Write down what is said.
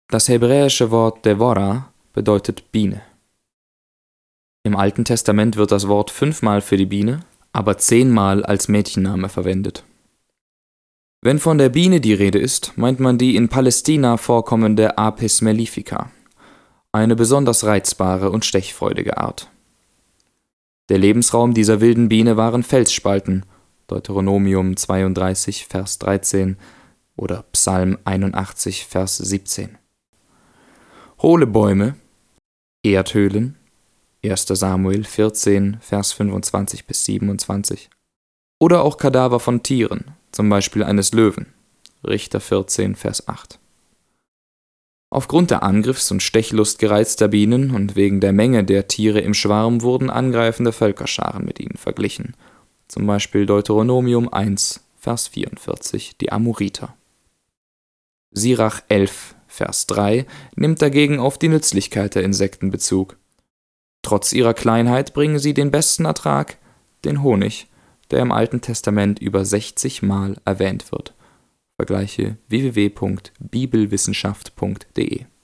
Das hebräische Wort Devora bedeutet Biene. Im Alten Testament wird das Wort 5-mal für die Biene, aber 10-mal als Mädchenname verwendet. Wenn von der Biene die Rede ist, meint man die in Palästina vorkommende Apis mellifica, eine besonders reizbare und stechfreudige Art. Der Lebensraum dieser wilden Biene waren Felsspalten, Deuteronomium 32, Vers 13 oder Psalm 81, Vers 17. Hohle Bäume, Erdhöhlen, 1. Samuel 14, Vers 25 bis 27, oder auch Kadaver von Tieren, zum Beispiel eines Löwen, Richter 14, Vers 8. Aufgrund der Angriffs- und Stechlust gereizter Bienen und wegen der Menge der Tiere im Schwarm wurden angreifende Völkerscharen mit ihnen verglichen, zum Beispiel Deuteronomium 1, Vers 44, die Amoriter. Sirach 11, Vers 3 nimmt dagegen auf die Nützlichkeit der Insekten Bezug. Trotz ihrer Kleinheit bringen sie den besten Ertrag, den Honig, der im Alten Testament über 60 Mal erwähnt wird. Vergleiche www.bibelwissenschaft.de